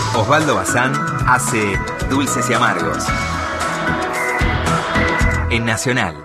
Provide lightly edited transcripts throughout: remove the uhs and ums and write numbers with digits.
Osvaldo Bazán hace Dulces y Amargos en Nacional.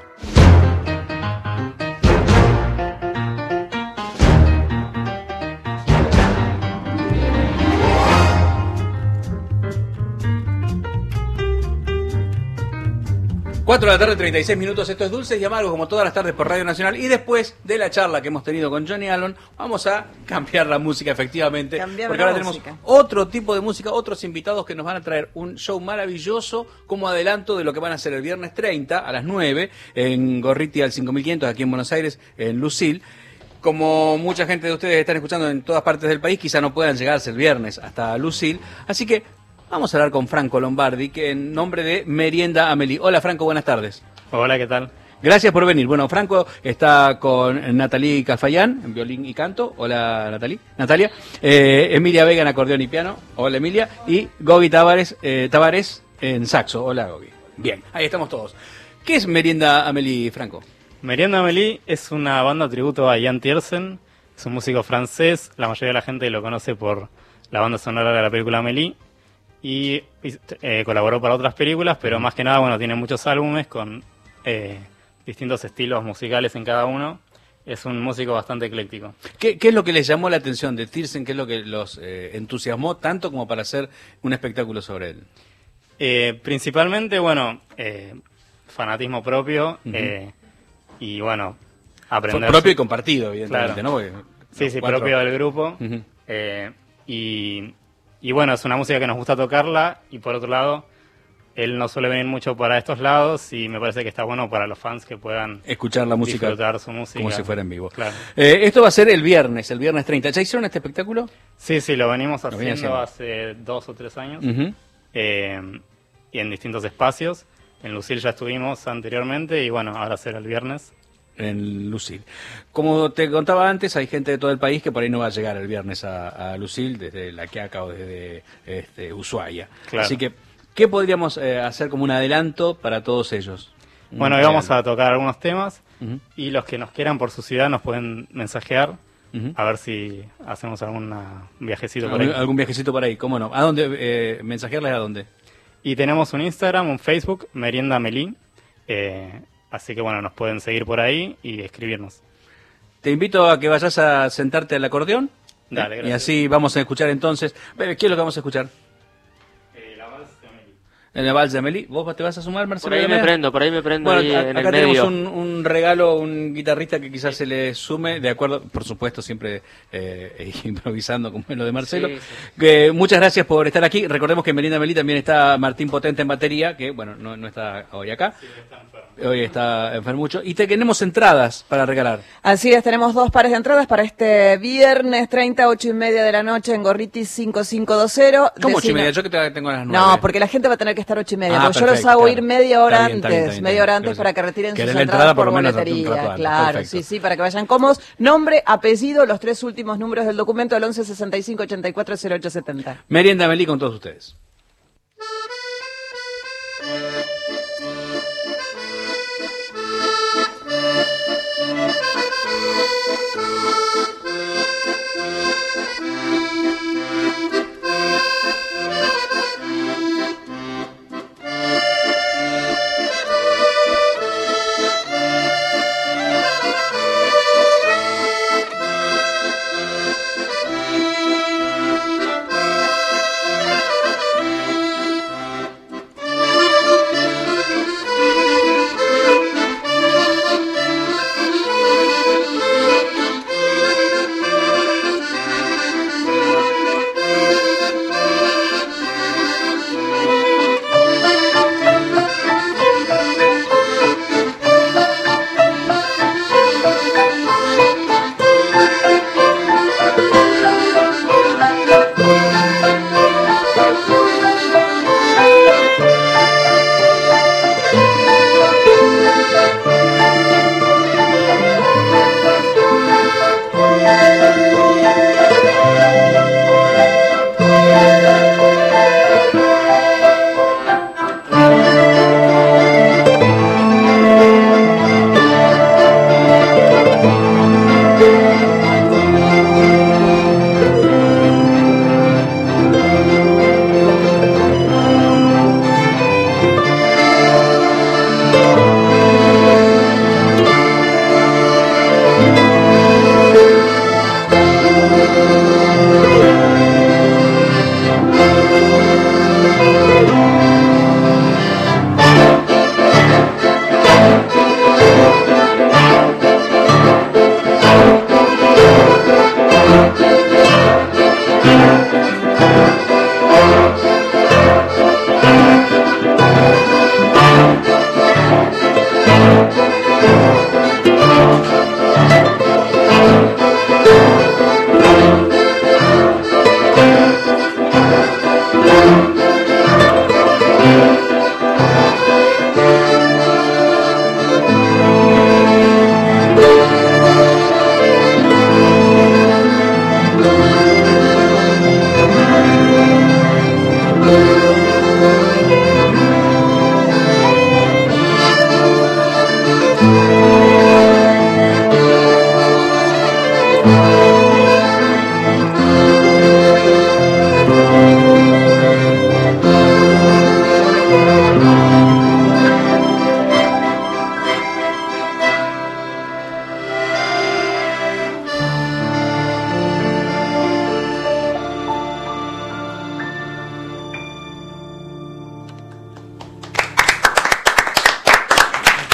Cuatro de la tarde, 36 minutos. Esto es Dulces y Amargos, como todas las tardes por Radio Nacional. Y después de la charla que hemos tenido con Johnny Allen, vamos a cambiar la música, efectivamente. Porque ahora tenemos otro tipo de música, otros invitados que nos van a traer un show maravilloso como adelanto de lo que van a hacer el viernes 30 a las 9 en Gorriti al 5500, aquí en Buenos Aires, en Lucil. Como mucha gente de ustedes están escuchando en todas partes del país, quizá no puedan llegarse el viernes hasta Lucil. Así que vamos a hablar con Franco Lombardi, que en nombre de Merienda Amelie. Hola Franco, buenas tardes. Hola, ¿qué tal? Gracias por venir. Bueno, Franco está con Natalie Cafayán en violín y canto. Hola Natalia. Emilia Vega en acordeón y piano. Hola Emilia. Y Gogi Tavares en saxo. Hola Gogi. Bien, ahí estamos todos. ¿Qué es Merienda Amelie, Franco? Merienda Amelie es una banda tributo a Jan Tiersen. Es un músico francés. La mayoría de la gente lo conoce por la banda sonora de la película Amélie. Y colaboró para otras películas, pero más que nada, bueno, tiene muchos álbumes con distintos estilos musicales en cada uno. Es un músico bastante ecléctico. ¿Qué es lo que les llamó la atención de Tiersen? ¿Qué es lo que los entusiasmó tanto como para hacer un espectáculo sobre él? Principalmente, bueno, fanatismo propio y, bueno, aprender... Propio y compartido, evidentemente, claro. ¿no? Porque sí, propio del grupo. Y bueno, es una música que nos gusta tocarla y por otro lado, él no suele venir mucho para estos lados y me parece que está bueno para los fans que puedan escuchar la música, disfrutar su música como si fuera en vivo. Claro. Esto va a ser el viernes 30. ¿Ya hicieron este espectáculo? Sí, lo venimos haciendo hace 2 o 3 años y en distintos espacios. En Lucil ya estuvimos anteriormente y bueno, ahora será el viernes. En Lucil. Como te contaba antes, hay gente de todo el país que por ahí no va a llegar el viernes a Lucil, desde La Quiaca o desde Ushuaia. Claro. Así que, ¿qué podríamos hacer como un adelanto para todos ellos? Bueno, hoy vamos a tocar algunos temas y los que nos quieran por su ciudad nos pueden mensajear a ver si hacemos algún viajecito por ahí. Algún viajecito por ahí, ¿cómo no? ¿A dónde? ¿Mensajearles a dónde? Y tenemos un Instagram, un Facebook, Merienda Amelie. Así que bueno, nos pueden seguir por ahí y escribirnos. Te invito a que vayas a sentarte al acordeón. Dale, gracias. Y así vamos a escuchar entonces. ¿Qué es lo que vamos a escuchar? La Vals de Amelie. En la Vals de Amelie. ¿Vos te vas a sumar, Marcelo? Por ahí me prendo bueno, ahí en acá el medio. tenemos un regalo, un guitarrista que quizás se le sume, de acuerdo, por supuesto, siempre improvisando como es lo de Marcelo. Sí. Muchas gracias por estar aquí. Recordemos que en Merienda Amelie también está Martín Potente en batería, que bueno, no está hoy acá. Sí, está enfermo. Hoy está enfermucho. Y tenemos entradas para regalar. Así es, tenemos 2 pares de entradas para este viernes 30, 8:30 de la noche en Gorriti 5520. ¿Cómo 8:30? Yo que tengo a las 9. No, porque la gente va a tener que estar 8:30. Porque perfecto, yo los hago ir claro. media hora Está bien, antes. Media hora antes para que retiren sus Querés la entradas entrada por por lo menos un boletería. rato antes. Claro, Perfecto. sí, para que vayan cómodos. Nombre, apellido, los 3 últimos números del documento al 11 65 84 08 70. Merienda Amelie con todos ustedes.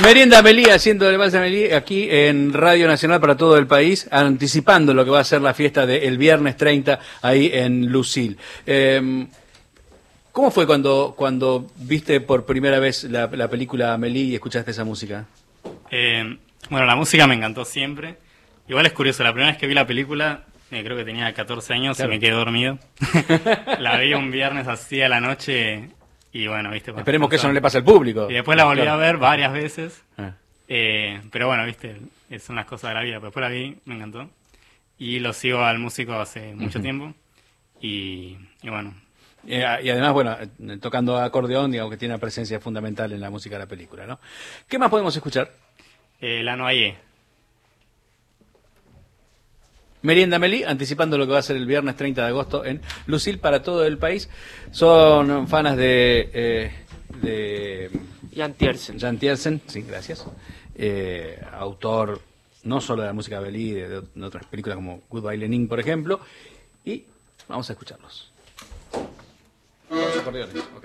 Merienda Amelie, haciendo el Vals de Amelie aquí en Radio Nacional para todo el país, anticipando lo que va a ser la fiesta del viernes 30 ahí en Lucil. ¿Cómo fue cuando viste por primera vez la película Amelie y escuchaste esa música? Bueno, la música me encantó siempre. Igual es curioso, la primera vez que vi la película, creo que tenía 14 años, claro. Y me quedé dormido. La vi un viernes así a la noche y bueno, viste. Esperemos que eso no le pase al público. Y después la volví a ver varias veces. Pero bueno, viste, son las cosas de la vida. Pero después la vi, me encantó. Y lo sigo al músico hace mucho tiempo. Y bueno. Y además, bueno, tocando acordeón, digamos que tiene una presencia fundamental en la música de la película, ¿no? ¿Qué más podemos escuchar? La Noyé. Merienda Amelie, anticipando lo que va a ser el viernes 30 de agosto en Lucil para todo el país. Son fanas de Jan Tiersen. Jan Tiersen, sí, gracias. Autor no solo de la música de Amelie, de otras películas como Goodbye Lenin, por ejemplo. Y vamos a escucharlos. Los acordeones, ok.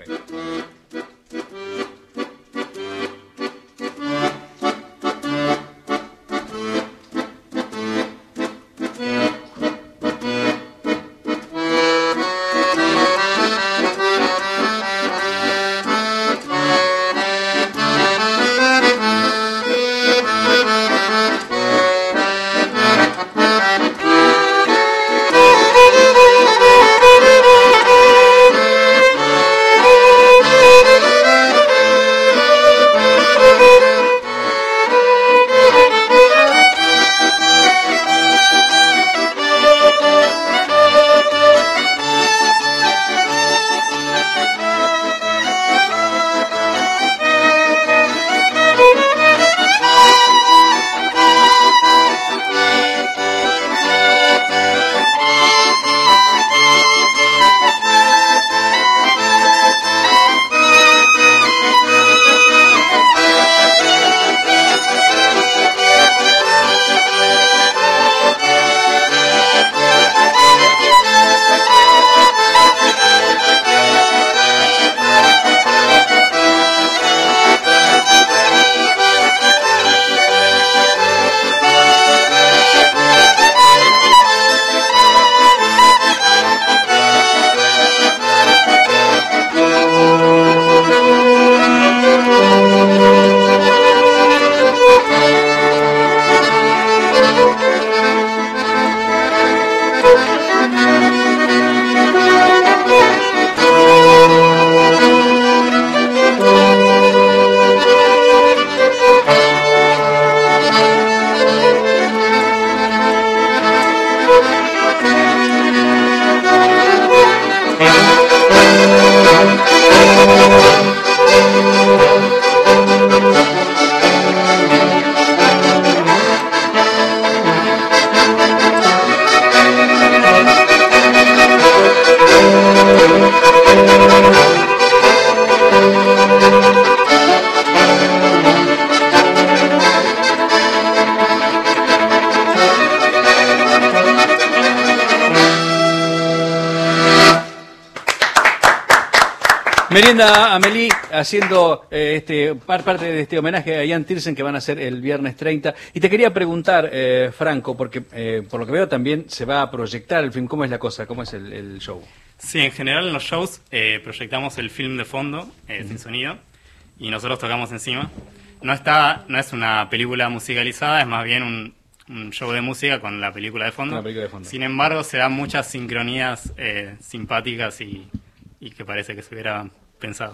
Merienda Amelie haciendo parte de este homenaje a Jan Tiersen que van a hacer el viernes 30. Y te quería preguntar, Franco, porque por lo que veo también se va a proyectar el film. ¿Cómo es la cosa? ¿Cómo es el show? Sí, en general en los shows proyectamos el film de fondo, sin sonido, y nosotros tocamos encima. No es una película musicalizada, es más bien un show de música con la película de fondo. Sin embargo, se dan muchas sincronías simpáticas y que parece que se hubiera pensado.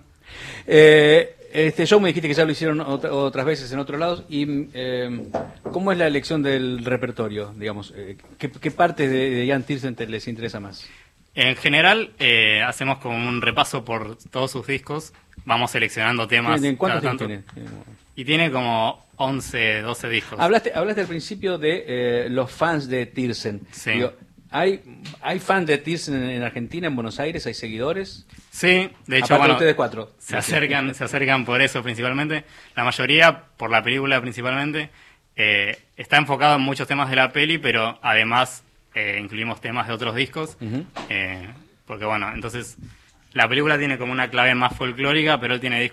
Este show me dijiste que ya lo hicieron otras veces en otros lados. Y ¿cómo es la elección del repertorio? Digamos, ¿qué partes de Jan Tiersen les interesa más? En general, hacemos como un repaso por todos sus discos. Vamos seleccionando temas. ¿Cuántos tiene? Y tiene como 11, 12 discos. Hablaste al principio de los fans de Tiersen. Sí. Digo, ¿hay fans de Tiersen en Argentina, en Buenos Aires? ¿Hay seguidores? Sí, de hecho, bueno, ustedes cuatro. Se acercan por eso principalmente. La mayoría, por la película principalmente, está enfocado en muchos temas de la peli, pero además incluimos temas de otros discos. Porque bueno, entonces la película tiene como una clave más folclórica, pero él tiene discos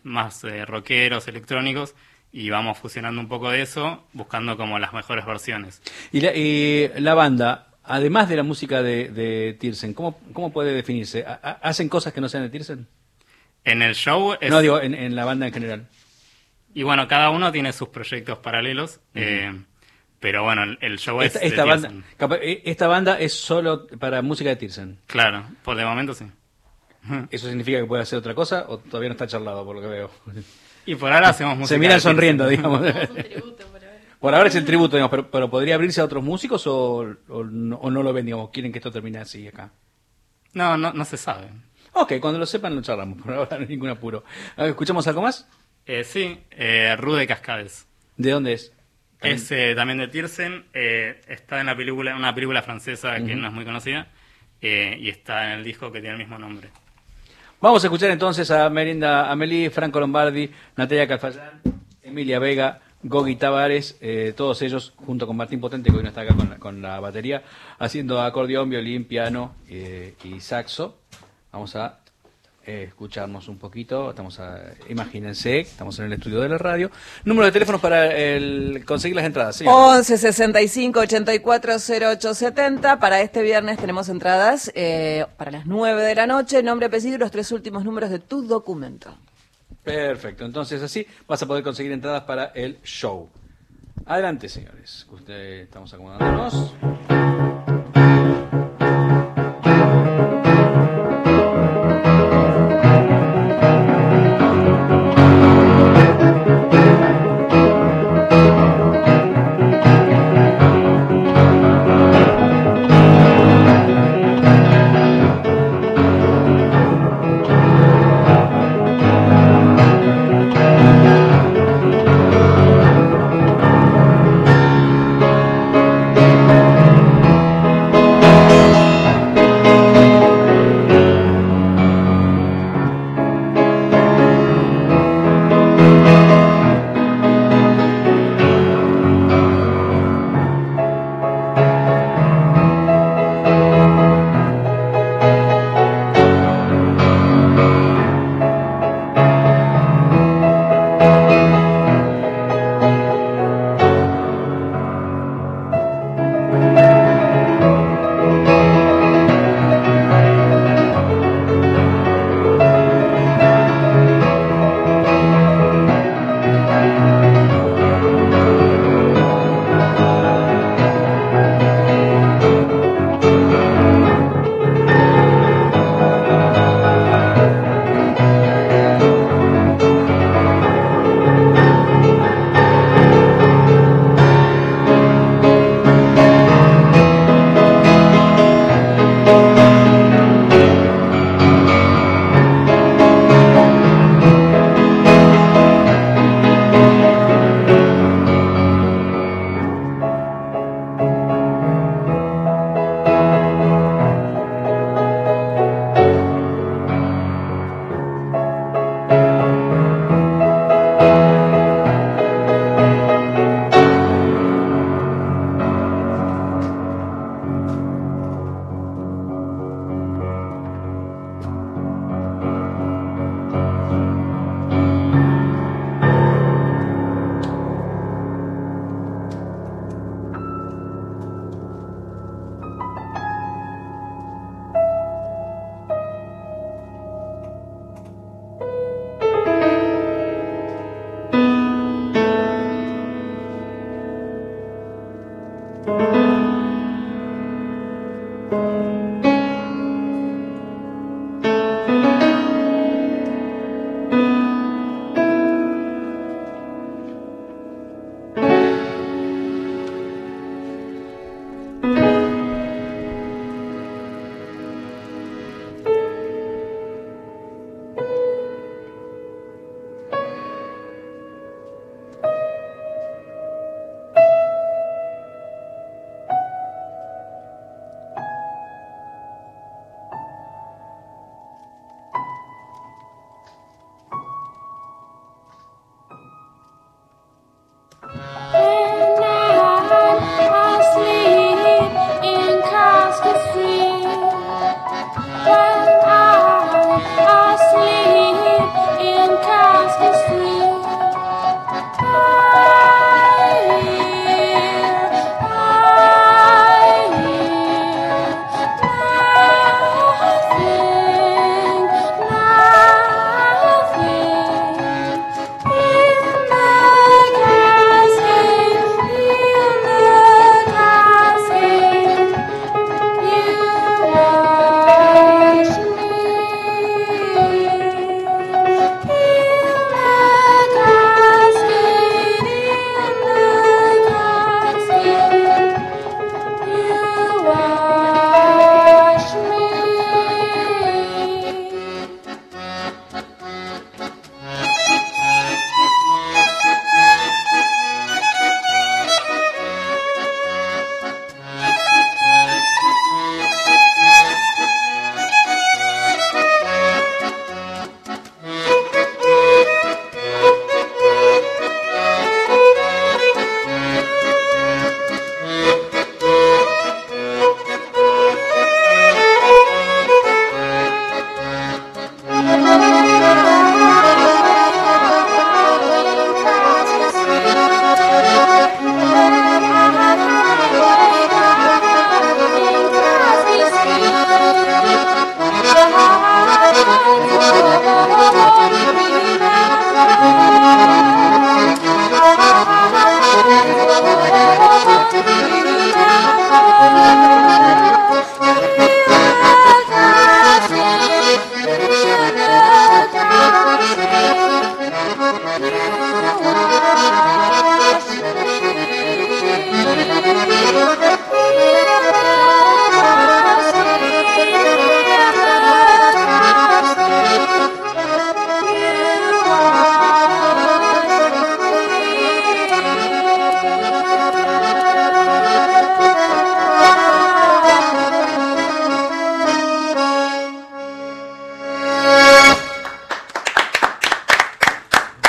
más rockeros, electrónicos, y vamos fusionando un poco de eso, buscando como las mejores versiones. Y la banda, además de la música de Tirsen, ¿cómo puede definirse? ¿Hacen cosas que no sean de Tirsen? En el show... No, digo, en la banda en general. Y bueno, cada uno tiene sus proyectos paralelos, pero bueno, el show es de Tirsen. Esta banda es solo para música de Tirsen. Claro, por de momento sí. ¿Eso significa que puede hacer otra cosa o todavía no está charlado por lo que veo? Y por ahora hacemos música. Se miran sonriendo, digamos. Por ahora es el tributo, digamos, pero ¿podría abrirse a otros músicos o no lo ven, digamos? ¿Quieren que esto termine así acá? No se sabe. Ok, cuando lo sepan lo charlamos, por ahora no hay ningún apuro. ¿Escuchamos algo más? Sí, Rude Cascades. ¿De dónde es? Es también de Tirsen, está en una película francesa que no es muy conocida, y está en el disco que tiene el mismo nombre. Vamos a escuchar entonces a Merinda Amelie, Franco Lombardi, Natalia Calfayán, Emilia Vega, Gogi Tavares, todos ellos junto con Martín Potente, que hoy no está acá con la batería, haciendo acordeón, violín, piano y saxo. Vamos a escucharnos un poquito. Imagínense, estamos en el estudio de la radio. Número de teléfonos para conseguir las entradas. Señor. 11 65 84 08 70. Para este viernes tenemos entradas para las 9 de la noche. Nombre, apellido y los 3 últimos números de tu documento. Perfecto, entonces así vas a poder conseguir entradas para el show. Adelante, señores. Estamos acomodándonos.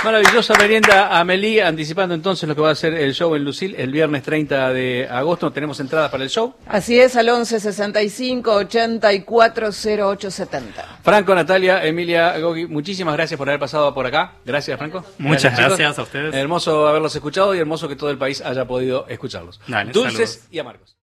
Maravillosa merienda Amelie, anticipando entonces lo que va a ser el show en Lucil el viernes 30 de agosto. ¿Tenemos entradas para el show? Así es, al 11 65 84 08 70. Franco, Natalia, Emilia, Gogi, muchísimas gracias por haber pasado por acá. Gracias, Franco. Muchas gracias a ustedes. Hermoso haberlos escuchado y hermoso que todo el país haya podido escucharlos. Dale, Dulces saludos. y amargos.